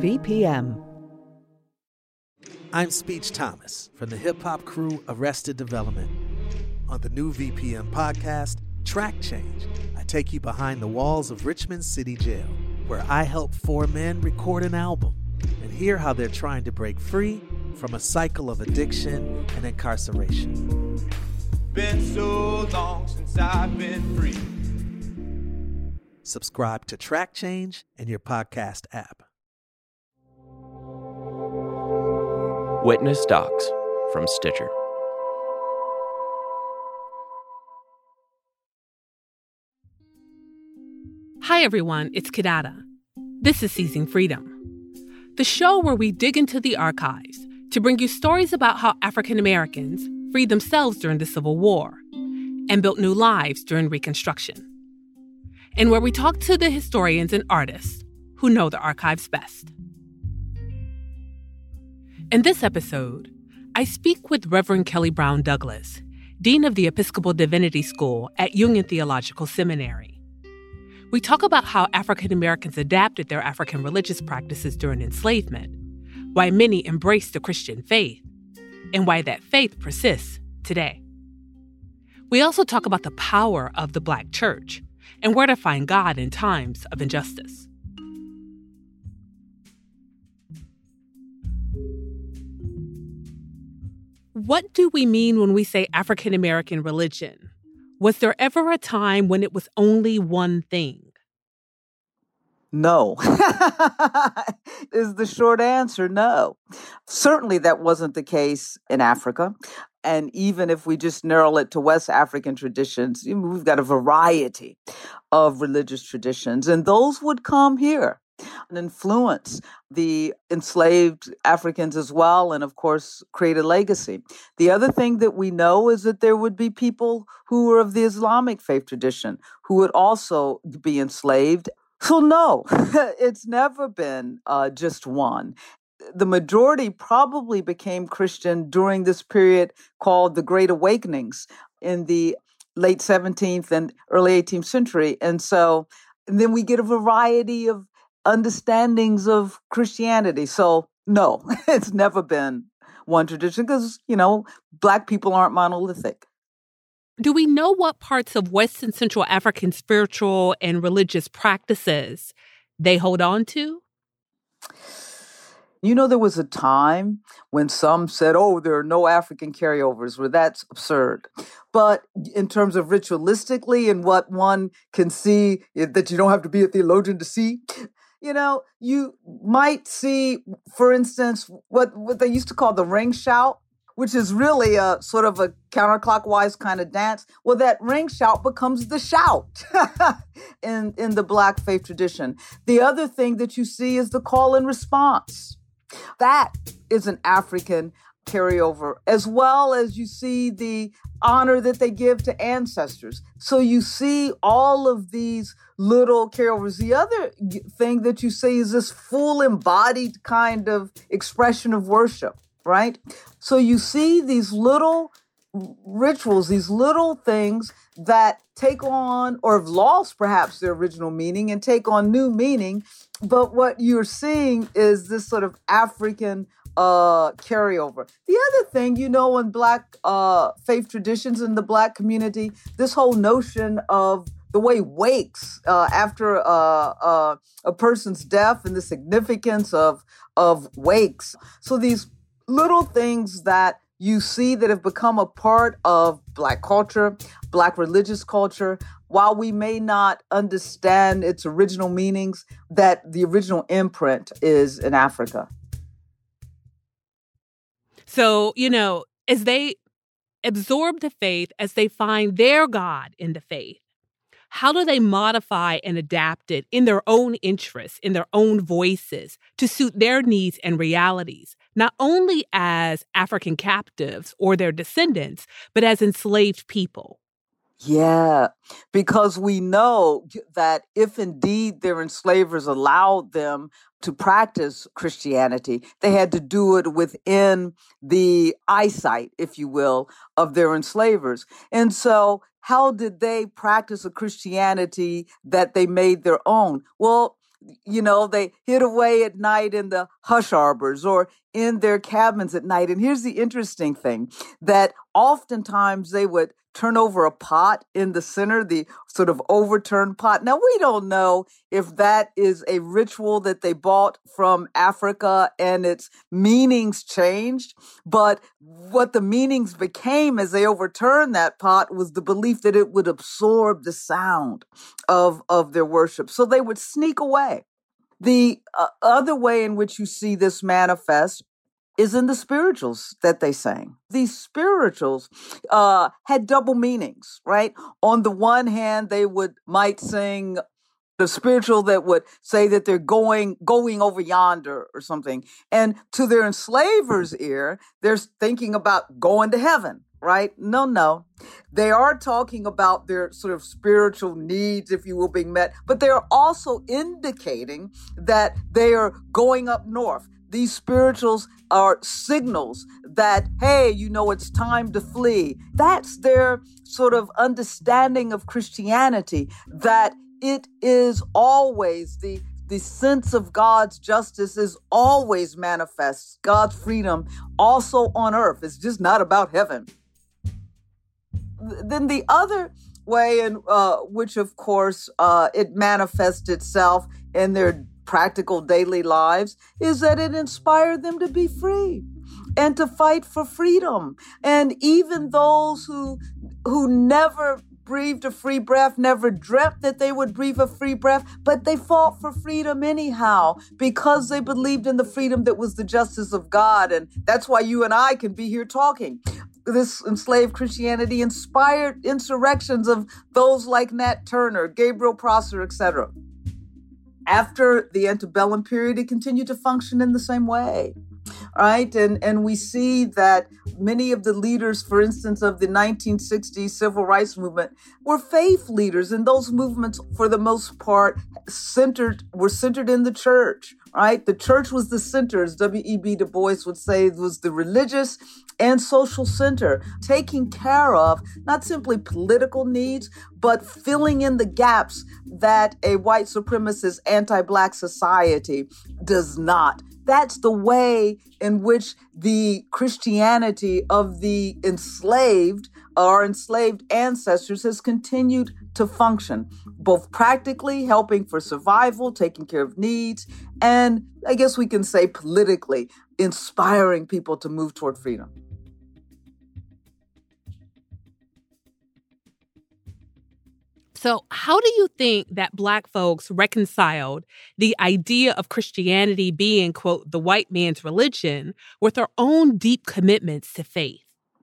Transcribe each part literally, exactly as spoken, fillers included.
V P M. I'm Speech Thomas from the hip-hop crew Arrested Development. On the new V P M podcast, Track Change, I take you behind the walls of Richmond City Jail, where I help four men record an album and hear how they're trying to break free from a cycle of addiction and incarceration. Been so long since I've been free. Subscribe to Track Change in your podcast app. Witness Docs from Stitcher. Hi everyone, it's Kidada. This is Seizing Freedom, the show where we dig into the archives to bring you stories about how African Americans freed themselves during the Civil War and built new lives during Reconstruction, and where we talk to the historians and artists who know the archives best. In this episode, I speak with Reverend Kelly Brown Douglas, Dean of the Episcopal Divinity School at Union Theological Seminary. We talk about how African Americans adapted their African religious practices during enslavement, why many embraced the Christian faith, and why that faith persists today. We also talk about the power of the Black church and where to find God in times of injustice. What do we mean when we say African American religion? Was there ever a time when it was only one thing? No, is the short answer, no. Certainly that wasn't the case in Africa. And even if we just narrow it to West African traditions, we've got a variety of religious traditions, and those would come here and influence the enslaved Africans as well, and of course, create a legacy. The other thing that we know is that there would be people who were of the Islamic faith tradition who would also be enslaved. So no, it's never been uh, just one. The majority probably became Christian during this period called the Great Awakenings in the late seventeenth and early eighteenth century. And so and then we get a variety of understandings of Christianity. So no, it's never been one tradition because, you know, Black people aren't monolithic. Do we know what parts of West and Central African spiritual and religious practices they hold on to? You know, there was a time when some said, oh, there are no African carryovers, where that's absurd. But in terms of ritualistically and what one can see that you don't have to be a theologian to see, you know, you might see, for instance, what, what they used to call the ring shout, which is really a sort of a counterclockwise kind of dance. Well, that ring shout becomes the shout in, in the Black faith tradition. The other thing that you see is the call and response. That is an African carryover, as well as you see the honor that they give to ancestors. So you see all of these little carryovers. The other thing that you see is this full embodied kind of expression of worship, right? So you see these little rituals, these little things that take on, or have lost perhaps their original meaning and take on new meaning. But what you're seeing is this sort of African uh, carryover. The other thing, you know, in Black uh, faith traditions in the Black community, this whole notion of the way wakes uh, after uh, uh, a person's death and the significance of, of wakes. So these little things that you see that have become a part of Black culture, Black religious culture, while we may not understand its original meanings, that the original imprint is in Africa. So, you know, as they absorb the faith, as they find their God in the faith, how do they modify and adapt it in their own interests, in their own voices, to suit their needs and realities, not only as African captives or their descendants, but as enslaved people? Yeah, because we know that if indeed their enslavers allowed them to practice Christianity, they had to do it within the eyesight, if you will, of their enslavers. And so how did they practice a Christianity that they made their own? Well, You know, they hid away at night in the hush arbors or in their cabins at night. And here's the interesting thing, that oftentimes they would turn over a pot in the center, the sort of overturned pot. Now, we don't know if that is a ritual that they bought from Africa and its meanings changed, but what the meanings became as they overturned that pot was the belief that it would absorb the sound of, of their worship. So they would sneak away. The uh, other way in which you see this manifest is in the spirituals that they sang. These spirituals uh, had double meanings, right? On the one hand, they would might sing the spiritual that would say that they're going going over yonder or something. And to their enslaver's ear, they're thinking about going to heaven, right? No, no. They are talking about their sort of spiritual needs, if you will, being met, but they're also indicating that they are going up north. These spirituals are signals that, hey, you know, it's time to flee. That's their sort of understanding of Christianity, that it is always the the sense of God's justice is always manifest. God's freedom also on earth. It's just not about heaven. Then the other way in uh, which, of course, uh, it manifests itself in their practical daily lives is that it inspired them to be free and to fight for freedom. And even those who who never breathed a free breath, never dreamt that they would breathe a free breath, but they fought for freedom anyhow because they believed in the freedom that was the justice of God. And that's why you and I can be here talking. This enslaved Christianity inspired insurrections of those like Nat Turner, Gabriel Prosser, et cetera. After the antebellum period, it continued to function in the same way, right? And and we see that many of the leaders, for instance, of the nineteen sixties civil rights movement were faith leaders, and those movements, for the most part, centered were centered in the church, right? The church was the center, as W E B Du Bois would say, it was the religious and social center, taking care of not simply political needs, but filling in the gaps that a white supremacist anti-Black society does not. That's the way in which the Christianity of the enslaved, our enslaved ancestors, has continued to function, both practically helping for survival, taking care of needs, and I guess we can say politically inspiring people to move toward freedom. So how do you think that Black folks reconciled the idea of Christianity being, quote, the white man's religion with their own deep commitments to faith?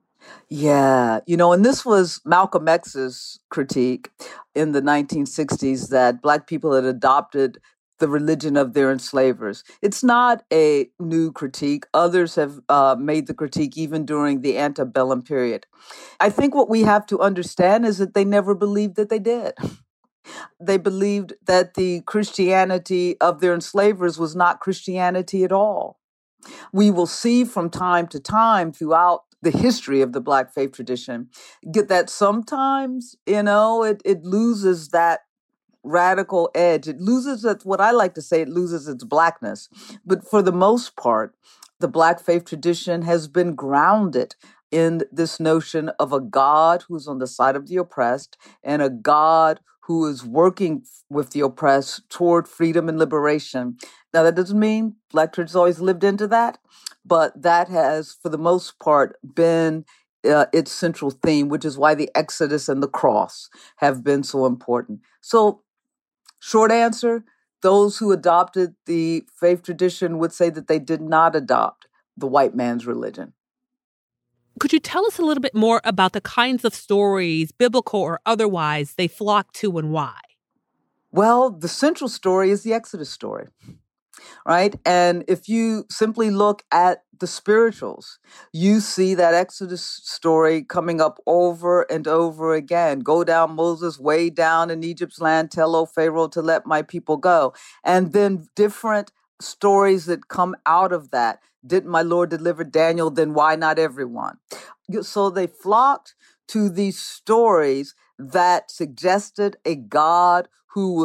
Yeah, you know, and this was Malcolm X's critique in the nineteen sixties, that Black people had adopted the religion of their enslavers. It's not a new critique. Others have uh, made the critique even during the antebellum period. I think what we have to understand is that they never believed that they did. They believed that the Christianity of their enslavers was not Christianity at all. We will see from time to time throughout the history of the Black faith tradition get that sometimes, you know, it, it loses that radical edge. It loses its, what I like to say, it loses its Blackness. But for the most part, the Black faith tradition has been grounded in this notion of a God who's on the side of the oppressed and a God who is working with the oppressed toward freedom and liberation. Now, that doesn't mean Black church has always lived into that, but that has, for the most part, been uh, its central theme, which is why the Exodus and the cross have been so important. So, short answer, those who adopted the faith tradition would say that they did not adopt the white man's religion. Could you tell us a little bit more about the kinds of stories, biblical or otherwise, they flock to and why? Well, the central story is the Exodus story, right? And if you simply look at the spirituals, you see that Exodus story coming up over and over again. Go down, Moses, way down in Egypt's land, tell, O Pharaoh, to let my people go. And then different stories that come out of that. Didn't my Lord deliver Daniel? Then why not everyone? So they flocked to these stories that suggested a God who was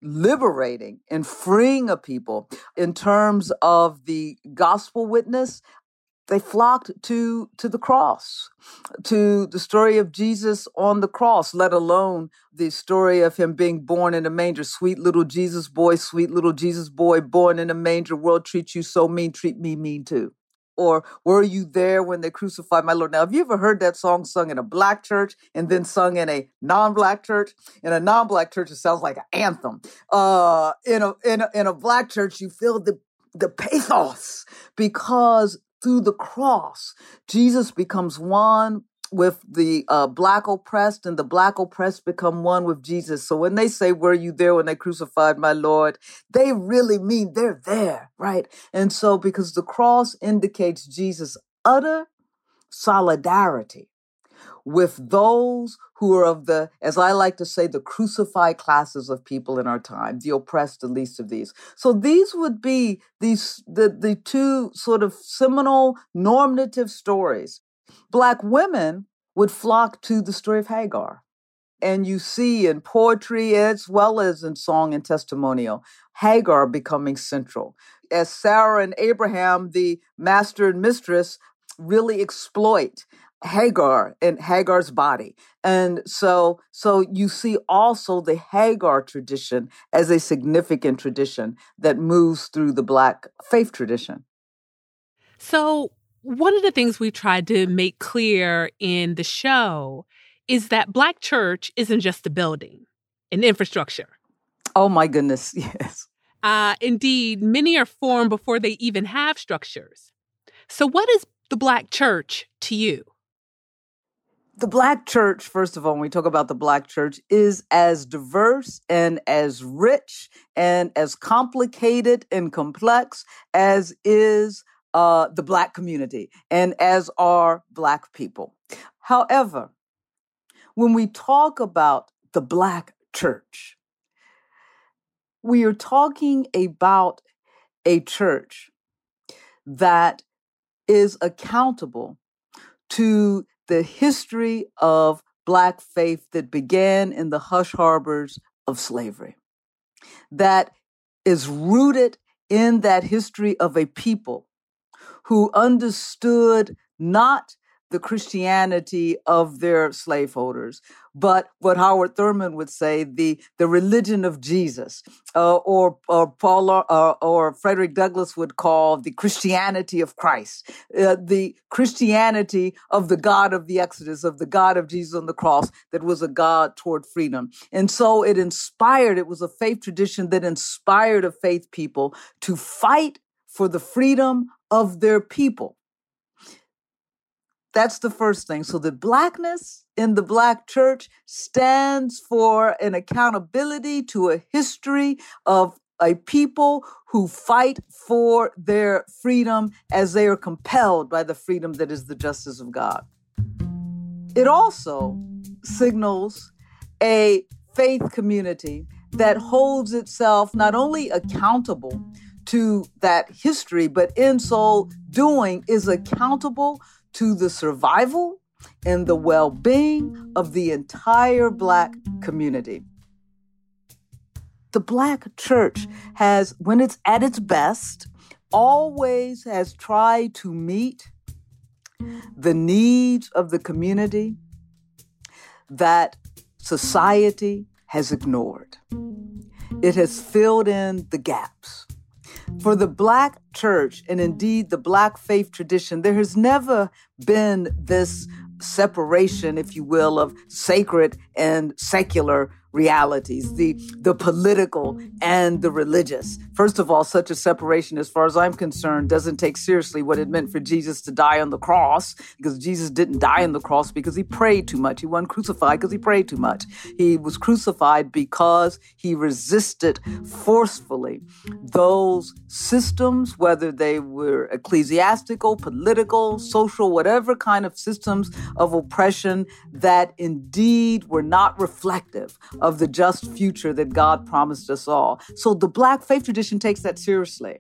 liberating and freeing a people. In terms of the gospel witness, they flocked to, to the cross, to the story of Jesus on the cross, let alone the story of him being born in a manger. Sweet little Jesus boy, sweet little Jesus boy, born in a manger. World treats you so mean, treat me mean too. Or were you there when they crucified my Lord? Now, have you ever heard that song sung in a black church and then sung in a non-black church? In a non-black church, it sounds like an anthem. Uh, in a in a, in a black church, you feel the the pathos, because through the cross, Jesus becomes one with the uh, black oppressed, and the black oppressed become one with Jesus. So when they say, were you there when they crucified my Lord? They really mean they're there, right? And so because the cross indicates Jesus' utter solidarity with those who are of the, as I like to say, the crucified classes of people in our time, the oppressed, the least of these. So these would be these the, the two sort of seminal normative stories. Black women would flock to the story of Hagar. And you see in poetry as well as in song and testimonial, Hagar becoming central. As Sarah and Abraham, the master and mistress, really exploit Hagar and Hagar's body. And so, so you see also the Hagar tradition as a significant tradition that moves through the Black faith tradition. So one of the things we tried to make clear in the show is that Black church isn't just a building, an infrastructure. Oh, my goodness, yes. Uh, indeed, many are formed before they even have structures. So what is the Black church to you? The Black church, first of all, when we talk about the Black church, is as diverse and as rich and as complicated and complex as is uh, the Black community and as are Black people. However, when we talk about the Black church, we are talking about a church that is accountable to the history of Black faith that began in the hush harbors of slavery, that is rooted in that history of a people who understood not the Christianity of their slaveholders, but what Howard Thurman would say, the, the religion of Jesus, uh, or, or Paul uh, or Frederick Douglass would call the Christianity of Christ, uh, the Christianity of the God of the Exodus, of the God of Jesus on the cross, that was a God toward freedom. And so it inspired, it was a faith tradition that inspired a faith people to fight for the freedom of their people. That's the first thing. So the Blackness in the Black church stands for an accountability to a history of a people who fight for their freedom as they are compelled by the freedom that is the justice of God. It also signals a faith community that holds itself not only accountable to that history, but in so doing is accountable to the survival and the well-being of the entire Black community. The Black church has, when it's at its best, always has tried to meet the needs of the community that society has ignored. It has filled in the gaps. For the Black church, and indeed the Black faith tradition, there has never been this separation, if you will, of sacred and secular realities, the, the political and the religious. First of all, such a separation, as far as I'm concerned, doesn't take seriously what it meant for Jesus to die on the cross, because Jesus didn't die on the cross because he prayed too much. He wasn't crucified because he prayed too much. He was crucified because he resisted forcefully those systems, whether they were ecclesiastical, political, social, whatever kind of systems of oppression that indeed were not reflective of the just future that God promised us all. So the Black faith tradition takes that seriously.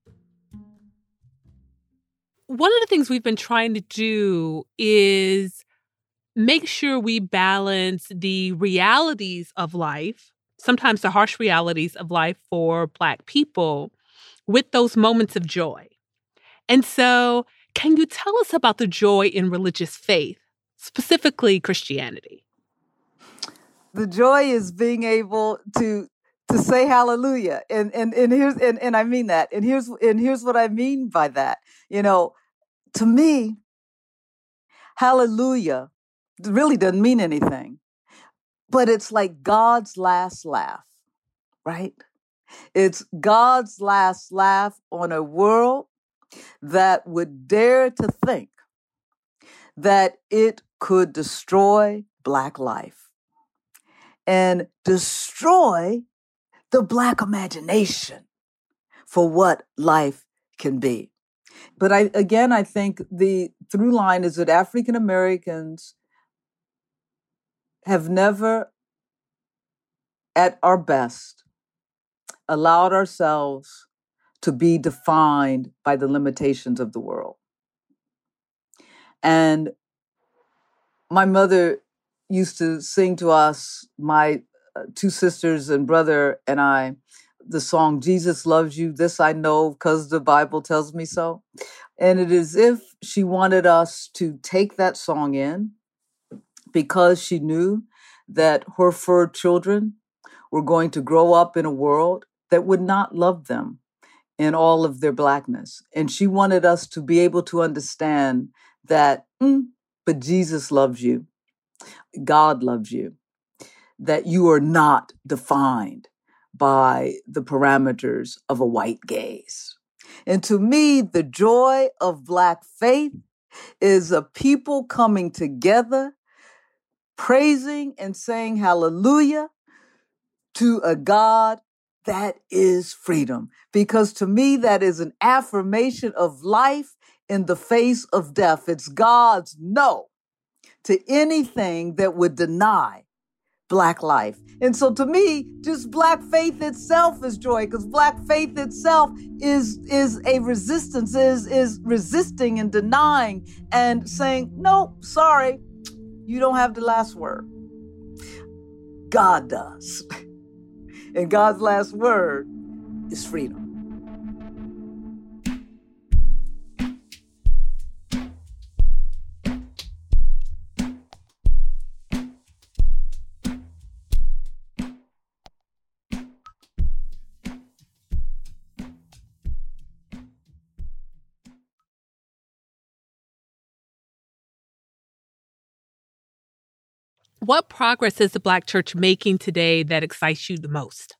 One of the things we've been trying to do is make sure we balance the realities of life, sometimes the harsh realities of life for Black people with those moments of joy. And so, can you tell us about the joy in religious faith, specifically Christianity? The joy is being able to to say hallelujah. And and and here's and, and I mean that. And here's and here's what I mean by that. You know, to me, hallelujah really doesn't mean anything. But it's like God's last laugh, right? It's God's last laugh on a world that would dare to think that it could destroy Black life and destroy the Black imagination for what life can be. But I, again, I think the through line is that African Americans have never, at our best, allowed ourselves to be defined by the limitations of the world. And my mother used to sing to us, my uh, two sisters and brother and I, the song, Jesus Loves You, This I Know, because the Bible tells me so. And it is as if she wanted us to take that song in because she knew that her four children were going to grow up in a world that would not love them in all of their Blackness. And she wanted us to be able to understand that, mm, but Jesus loves you. God loves you. That you are not defined by the parameters of a white gaze. And to me, the joy of Black faith is a people coming together, praising and saying hallelujah to a God that is freedom. Because to me, that is an affirmation of life in the face of death. It's God's no to anything that would deny Black life. And so to me, just Black faith itself is joy, because Black faith itself is, is a resistance, is, is resisting and denying and saying, no, sorry, you don't have the last word. God does. And God's last word is freedom. What progress is the Black church making today that excites you the most?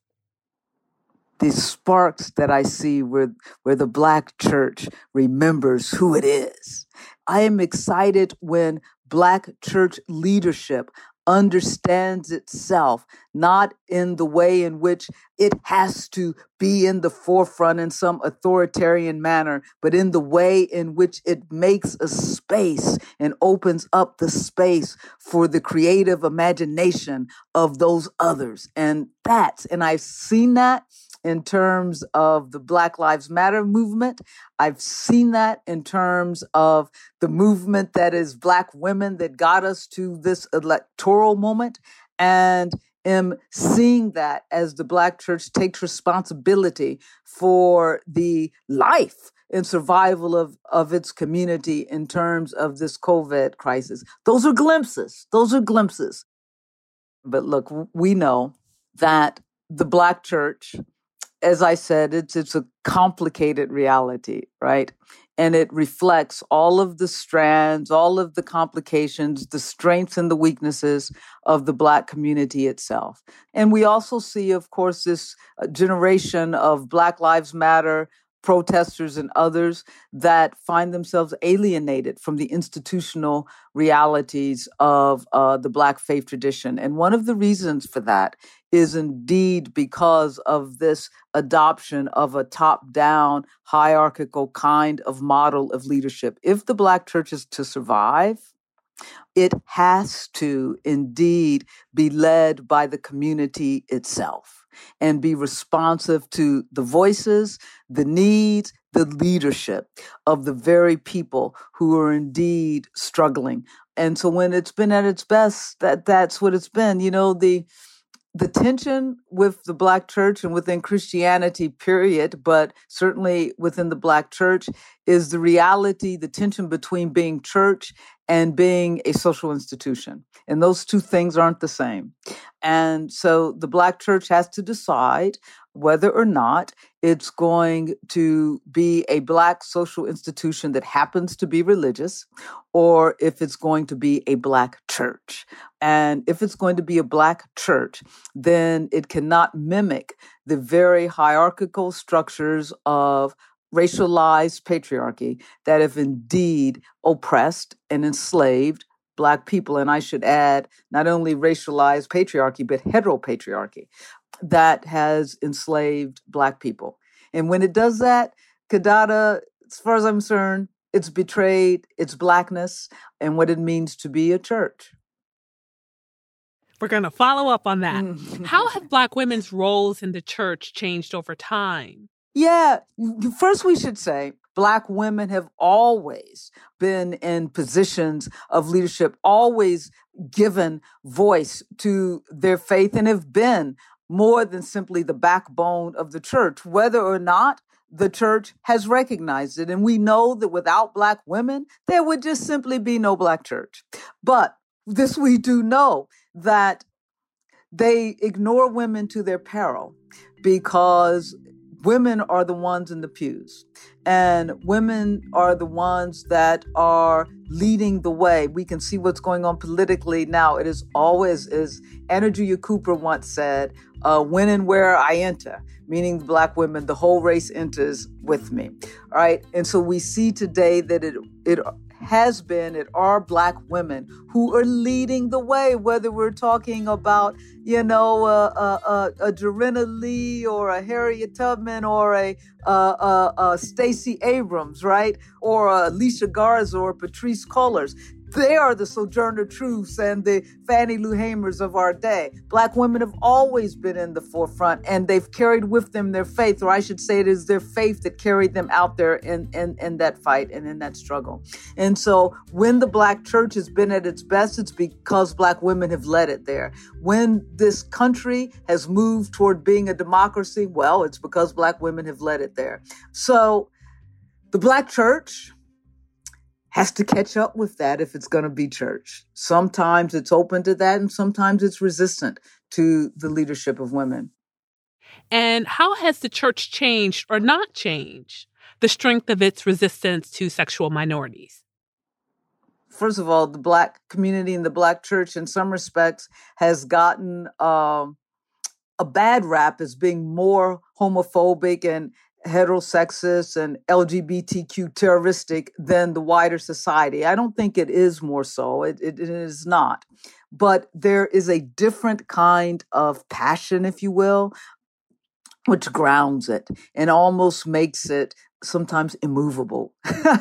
These sparks that I see where, where the Black church remembers who it is. I am excited when Black church leadership understands itself, not in the way in which it has to be in the forefront in some authoritarian manner, but in the way in which it makes a space and opens up the space for the creative imagination of those others. And that's, and I've seen that in terms of the Black Lives Matter movement. I've seen that in terms of the movement that is Black women that got us to this electoral moment, and am seeing that as the Black church takes responsibility for the life and survival of, of its community in terms of this COVID crisis. Those are glimpses. Those are glimpses. But look, we know that the Black church, as I said, it's it's a complicated reality, right? And it reflects all of the strands, all of the complications, the strengths and the weaknesses of the Black community itself. And we also see, of course, this generation of Black Lives Matter protesters and others that find themselves alienated from the institutional realities of uh, the Black faith tradition. And one of the reasons for that is indeed because of this adoption of a top-down, hierarchical kind of model of leadership. If the Black church is to survive, it has to indeed be led by the community itself and be responsive to the voices, the needs, the leadership of the very people who are indeed struggling. And so when it's been at its best, that that's what it's been. You know, the the tension with the Black church and within Christianity, period, but certainly within the Black church, is the reality, the tension between being church and being a social institution. And those two things aren't the same. And so the Black church has to decide whether or not it's going to be a Black social institution that happens to be religious, or if it's going to be a Black church. And if it's going to be a Black church, then it cannot mimic the very hierarchical structures of racialized patriarchy that have indeed oppressed and enslaved Black people. And I should add, not only racialized patriarchy, but heteropatriarchy that has enslaved Black people. And when it does that, Kidada, as far as I'm concerned, it's betrayed its Blackness and what it means to be a church. We're going to follow up on that. How have Black women's roles in the church changed over time? Yeah, first we should say Black women have always been in positions of leadership, always given voice to their faith, and have been more than simply the backbone of the church, whether or not the church has recognized it. And we know that without Black women, there would just simply be no Black church. But this we do know, that they ignore women to their peril, because women are the ones in the pews, and women are the ones that are leading the way. We can see what's going on politically now. It is always, as Andrew Julia Cooper once said, uh, when and where I enter, meaning the Black women, the whole race enters with me. All right. And so we see today that it, it has been, it are Black women who are leading the way, whether we're talking about, you know, a, a, a, a Jorinna Lee or a Harriet Tubman or a, a, a, a Stacey Abrams, right? Or a Alicia Garza or Patrisse Cullors. They are the Sojourner Truths and the Fannie Lou Hamers of our day. Black women have always been in the forefront, and they've carried with them their faith, or I should say it is their faith that carried them out there in, in, in that fight and in that struggle. And so when the Black church has been at its best, it's because Black women have led it there. When this country has moved toward being a democracy, well, it's because Black women have led it there. So the Black church has to catch up with that if it's going to be church. Sometimes it's open to that, and sometimes it's resistant to the leadership of women. And how has the church changed or not changed the strength of its resistance to sexual minorities? First of all, the Black community and the Black church, in some respects, has gotten um, a bad rap as being more homophobic and heterosexist and L G B T Q terroristic than the wider society. I don't think it is more so. It, it, it is not. But there is a different kind of passion, if you will, which grounds it and almost makes it sometimes immovable.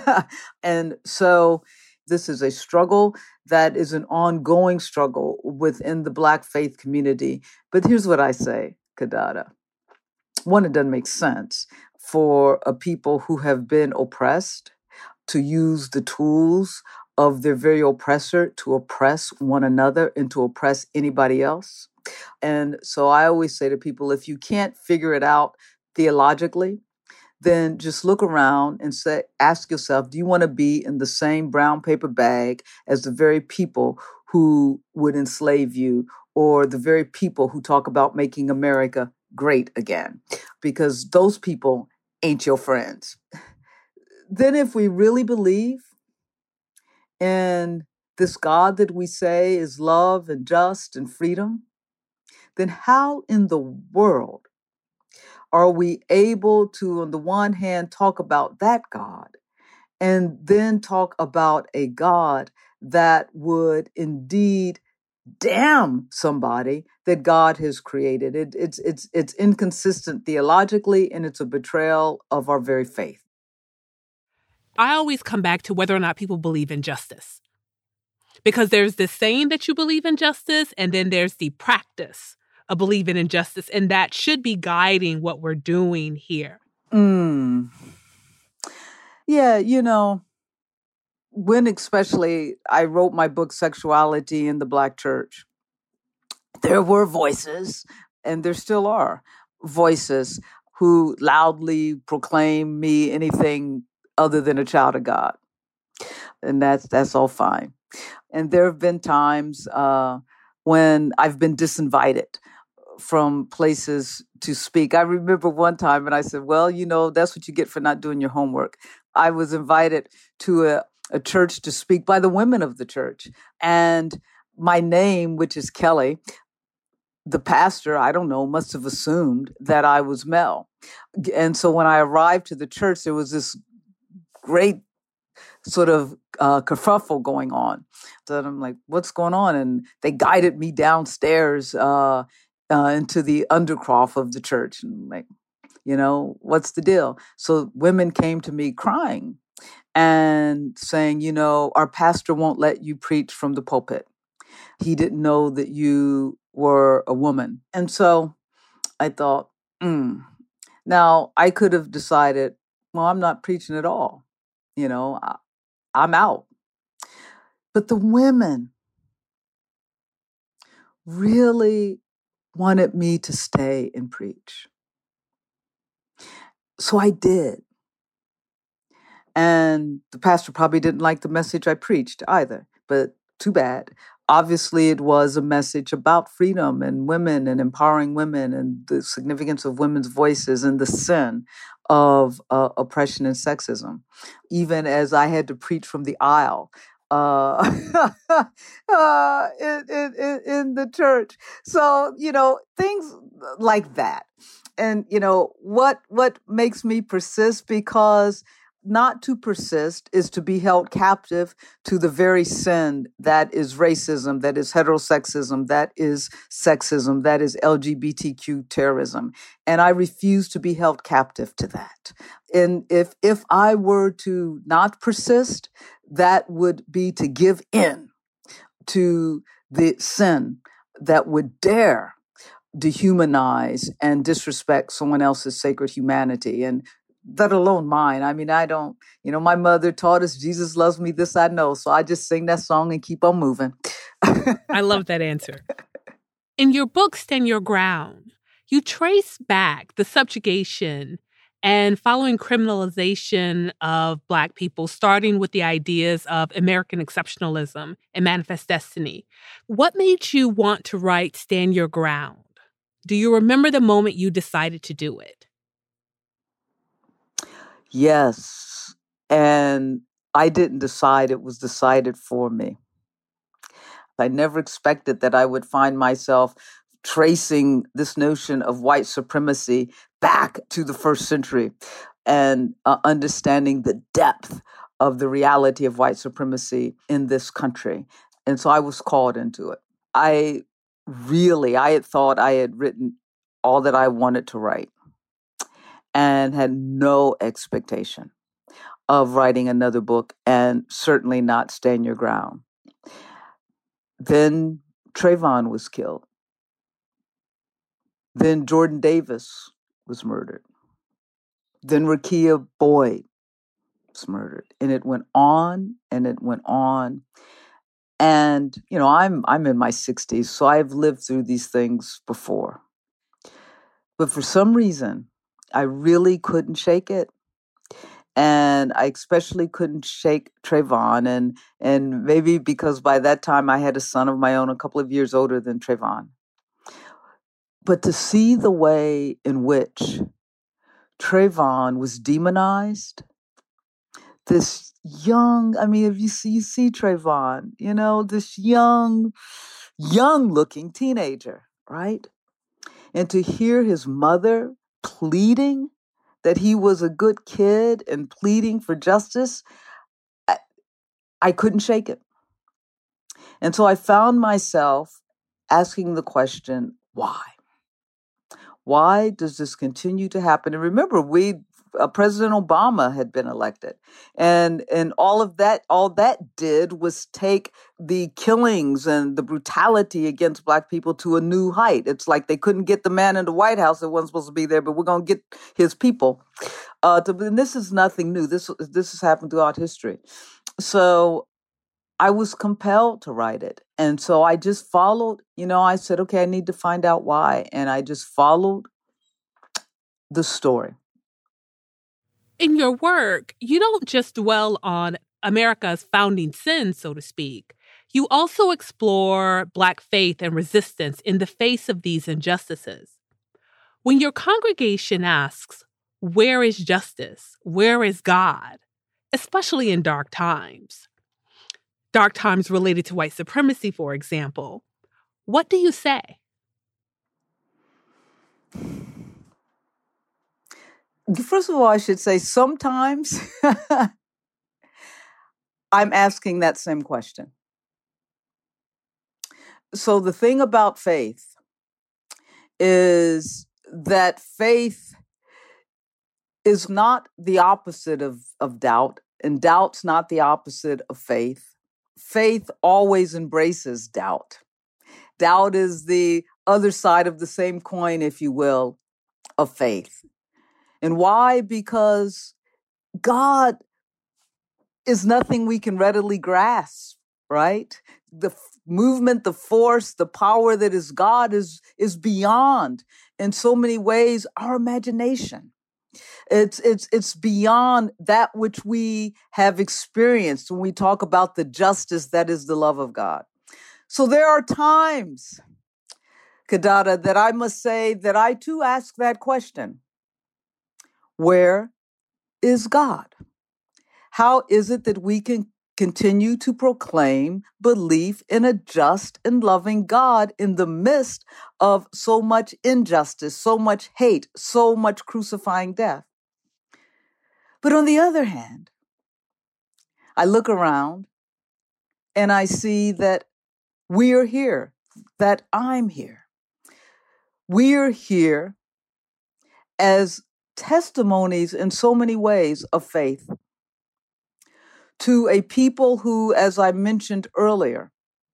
And so this is a struggle that is an ongoing struggle within the Black faith community. But here's what I say, Kidada. One, it doesn't make sense for a people who have been oppressed to use the tools of their very oppressor to oppress one another and to oppress anybody else. And so I always say to people, if you can't figure it out theologically, then just look around and say, ask yourself, do you want to be in the same brown paper bag as the very people who would enslave you, or the very people who talk about making America great again? Because those people ain't your friends. Then if we really believe in this God that we say is love and just and freedom, then how in the world are we able to, on the one hand, talk about that God and then talk about a God that would indeed damn somebody that God has created? It, it's it's it's inconsistent theologically, and it's a betrayal of our very faith. I always come back to whether or not people believe in justice, because there's this saying that you believe in justice, and then there's the practice of believing in justice, and that should be guiding what we're doing here. Mm. Yeah, you know. When especially I wrote my book, Sexuality in the Black Church, there were voices, and there still are voices who loudly proclaim me anything other than a child of God. And that's that's all fine. And there have been times uh, when I've been disinvited from places to speak. I remember one time and I said, well, you know, that's what you get for not doing your homework. I was invited to a, a church to speak by the women of the church. And my name, which is Kelly, the pastor, I don't know, must have assumed that I was Mel. And so when I arrived to the church, there was this great sort of uh, kerfuffle going on. So I'm like, what's going on? And they guided me downstairs uh, uh, into the undercroft of the church. And I'm like, you know, what's the deal? So women came to me crying and saying, you know, our pastor won't let you preach from the pulpit. He didn't know that you were a woman. And so I thought, mm. Now I could have decided, well, I'm not preaching at all. You know, I, I'm out. But the women really wanted me to stay and preach. So I did. And the pastor probably didn't like the message I preached either, but too bad. Obviously, it was a message about freedom and women and empowering women and the significance of women's voices and the sin of uh, oppression and sexism, even as I had to preach from the aisle uh, uh, in, in, in the church. So, you know, things like that. And, you know, what what makes me persist? Because not to persist is to be held captive to the very sin that is racism, that is heterosexism, that is sexism, that is L G B T Q terrorism. And I refuse to be held captive to that. And if if I were to not persist, that would be to give in to the sin that would dare dehumanize and disrespect someone else's sacred humanity, and let alone mine. I mean, I don't, you know, my mother taught us Jesus loves me, this I know. So I just sing that song and keep on moving. I love that answer. In your book, Stand Your Ground, you trace back the subjugation and following criminalization of Black people, starting with the ideas of American exceptionalism and Manifest Destiny. What made you want to write Stand Your Ground? Do you remember the moment you decided to do it? Yes. And I didn't decide, it was decided for me. I never expected that I would find myself tracing this notion of white supremacy back to the first century and uh, understanding the depth of the reality of white supremacy in this country. And so I was called into it. I really, I had thought I had written all that I wanted to write and had no expectation of writing another book, and certainly not Stand Your Ground. Then Trayvon was killed. Then Jordan Davis was murdered. Then Rekia Boyd was murdered. And it went on and it went on. And, you know, I'm I'm in my sixties, so I've lived through these things before. But for some reason, I really couldn't shake it. And I especially couldn't shake Trayvon. And, and maybe because by that time I had a son of my own, a couple of years older than Trayvon. But to see the way in which Trayvon was demonized, this young, I mean, if you see, you see Trayvon, you know, this young, young looking teenager, right? And to hear his mother pleading that he was a good kid and pleading for justice, I, I couldn't shake it. And so I found myself asking the question, why? Why does this continue to happen? And remember, we uh, President Obama had been elected, and and all of that, all that did was take the killings and the brutality against Black people to a new height. It's like they couldn't get the man in the White House that wasn't supposed to be there, but we're going to get his people. Uh, to, and this is nothing new. This this has happened throughout history. So I was compelled to write it. And so I just followed, you know, I said, okay, I need to find out why. And I just followed the story. In your work, you don't just dwell on America's founding sins, so to speak. You also explore Black faith and resistance in the face of these injustices. When your congregation asks, where is justice? Where is God? Especially in dark times. Dark times related to white supremacy, for example. What do you say? First of all, I should say sometimes I'm asking that same question. So the thing about faith is that faith is not the opposite of, of doubt, and doubt's not the opposite of faith. Faith always embraces doubt. Doubt is the other side of the same coin, if you will, of faith. And why? Because God is nothing we can readily grasp, right? The f- movement, the force, the power that is God is, is beyond, in so many ways, our imagination. It's, it's, it's beyond that which we have experienced when we talk about the justice that is the love of God. So there are times, Kidada, that I must say that I too ask that question. Where is God? How is it that we can continue to proclaim belief in a just and loving God in the midst of so much injustice, so much hate, so much crucifying death? But on the other hand, I look around and I see that we're here, that I'm here. We're here as testimonies in so many ways of faith to a people who, as I mentioned earlier,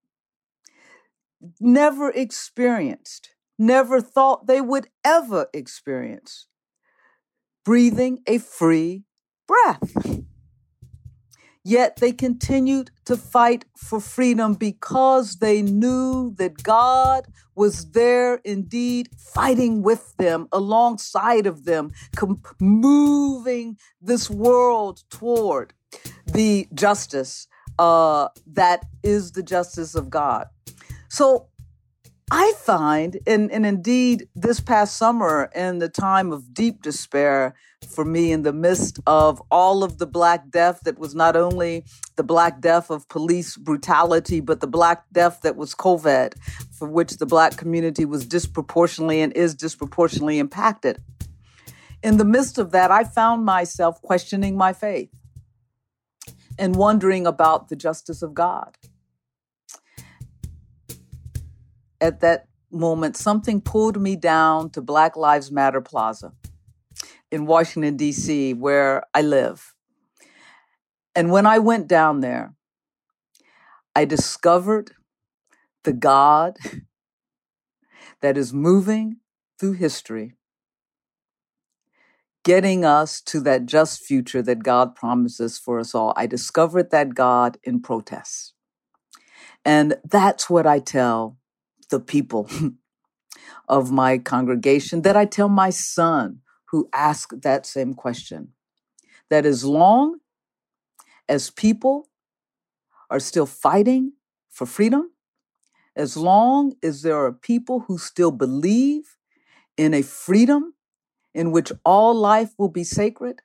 never experienced, never thought they would ever experience breathing a free breath. Yet they continued to fight for freedom because they knew that God was there indeed fighting with them, alongside of them, com- moving this world toward the justice uh, that is the justice of God. So I find, and, and indeed this past summer, in the time of deep despair for me, in the midst of all of the Black death that was not only the Black death of police brutality, but the Black death that was COVID, for which the Black community was disproportionately and is disproportionately impacted. In the midst of that, I found myself questioning my faith and wondering about the justice of God. At that moment, something pulled me down to Black Lives Matter Plaza in Washington, D C, where I live. And when I went down there, I discovered the God that is moving through history, getting us to that just future that God promises for us all. I discovered that God in protest. And that's what I tell the people of my congregation, that I tell my son who asked that same question, that as long as people are still fighting for freedom, as long as there are people who still believe in a freedom in which all life will be sacred,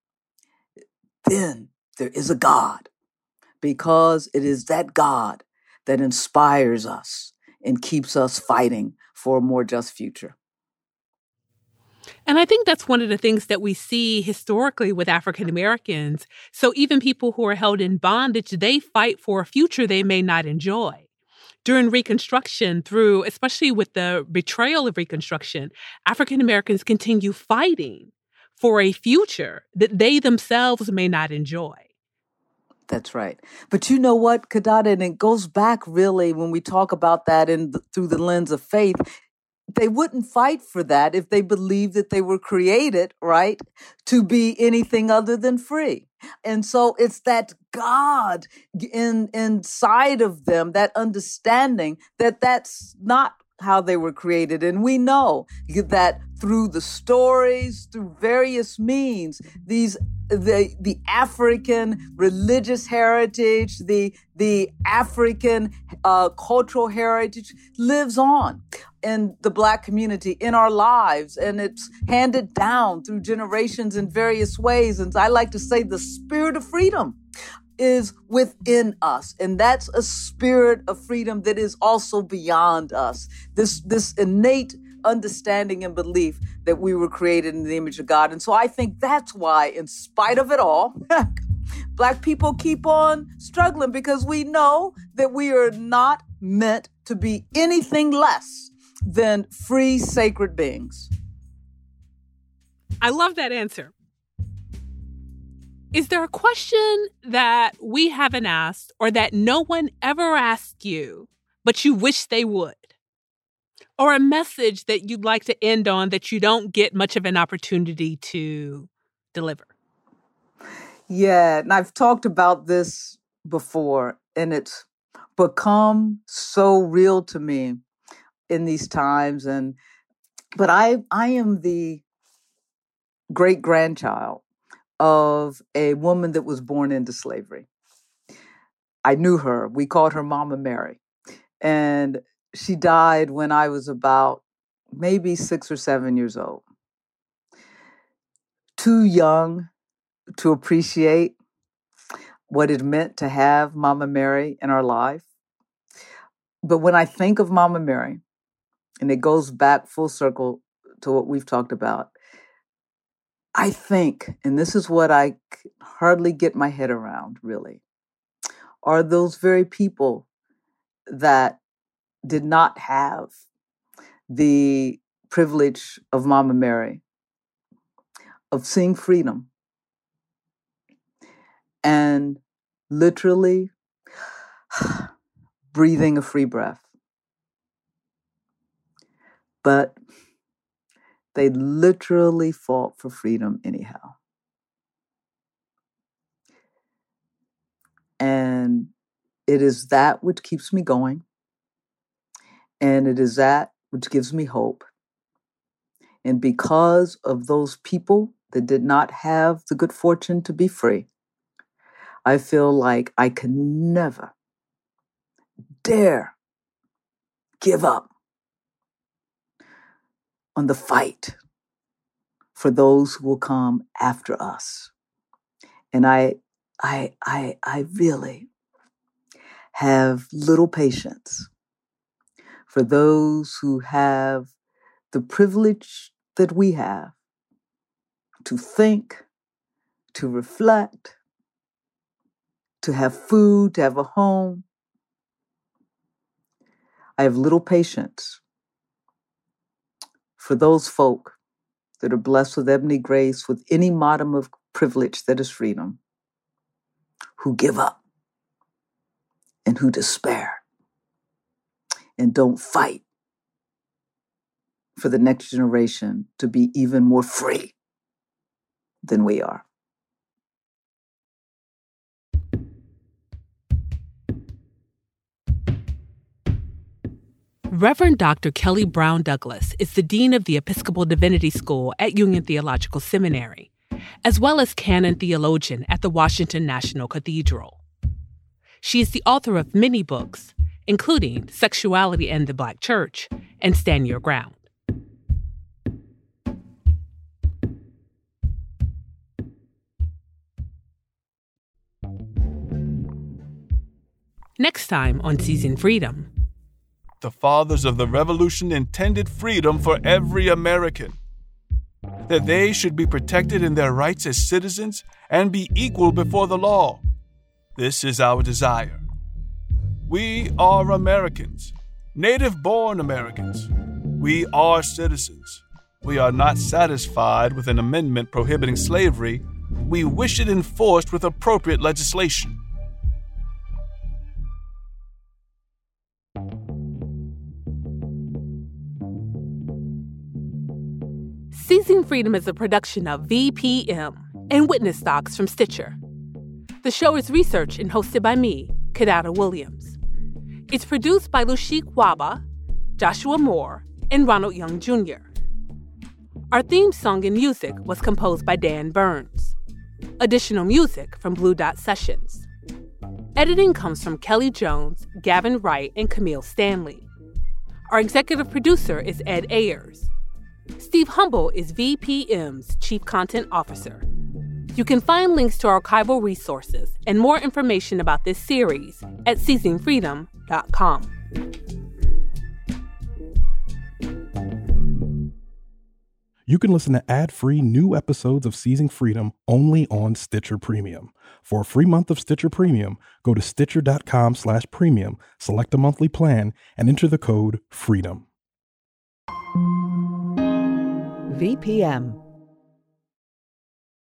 then there is a God, because it is that God that inspires us and keeps us fighting for a more just future. And I think that's one of the things that we see historically with African Americans. So even people who are held in bondage, they fight for a future they may not enjoy. During Reconstruction, through, especially with the betrayal of Reconstruction, African Americans continue fighting for a future that they themselves may not enjoy. That's right. But you know what, Kidada, and it goes back really when we talk about that in the, through the lens of faith, they wouldn't fight for that if they believed that they were created, right, to be anything other than free. And so it's that God in inside of them, that understanding that that's not how they were created. And we know that through the stories, through various means, these the the African religious heritage, the the African uh, cultural heritage lives on in the Black community, in our lives, and it's handed down through generations in various ways. And I like to say the spirit of freedom is within us. And that's a spirit of freedom that is also beyond us. This, this innate understanding and belief that we were created in the image of God. And so I think that's why, in spite of it all, Black people keep on struggling, because we know that we are not meant to be anything less than free, sacred beings. I love that answer. Is there a question that we haven't asked or that no one ever asked you, but you wish they would? Or a message that you'd like to end on that you don't get much of an opportunity to deliver? Yeah, and I've talked about this before, and it's become so real to me in these times. And but I I am the great-grandchild of a woman that was born into slavery. I knew her. We called her Mama Mary. And she died when I was about maybe six or seven years old. Too young to appreciate what it meant to have Mama Mary in our life. But when I think of Mama Mary, and it goes back full circle to what we've talked about, I think, and this is what I hardly get my head around, really, are those very people that did not have the privilege of Mama Mary, of seeing freedom and literally breathing a free breath. But they literally fought for freedom anyhow. And it is that which keeps me going. And it is that which gives me hope. And because of those people that did not have the good fortune to be free, I feel like I can never dare give up on the fight for those who will come after us. And I, I, I, I really have little patience for those who have the privilege that we have to think, to reflect, to have food, to have a home. I have little patience for those folk that are blessed with ebony grace, with any modicum of privilege that is freedom, who give up and who despair and don't fight for the next generation to be even more free than we are. Reverend Doctor Kelly Brown Douglas is the Dean of the Episcopal Divinity School at Union Theological Seminary, as well as canon theologian at the Washington National Cathedral. She is the author of many books, including Sexuality and the Black Church and Stand Your Ground. Next time on Season Freedom. The fathers of the revolution intended freedom for every American, that they should be protected in their rights as citizens and be equal before the law. This is our desire. We are Americans, native-born Americans. We are citizens. We are not satisfied with an amendment prohibiting slavery. We wish it enforced with appropriate legislation. Seizing Freedom is a production of V P M and Witness Docs from Stitcher. The show is researched and hosted by me, Kadada Williams. It's produced by Lushik Waba, Joshua Moore, and Ronald Young Junior Our theme song and music was composed by Dan Burns. Additional music from Blue Dot Sessions. Editing comes from Kelly Jones, Gavin Wright, and Camille Stanley. Our executive producer is Ed Ayers. Steve Humble is V P M's Chief Content Officer. You can find links to archival resources and more information about this series at seizing freedom dot com. You can listen to ad-free new episodes of Seizing Freedom only on Stitcher Premium. For a free month of Stitcher Premium, go to stitcher.com slash premium, select a monthly plan, and enter the code FREEDOM. V P M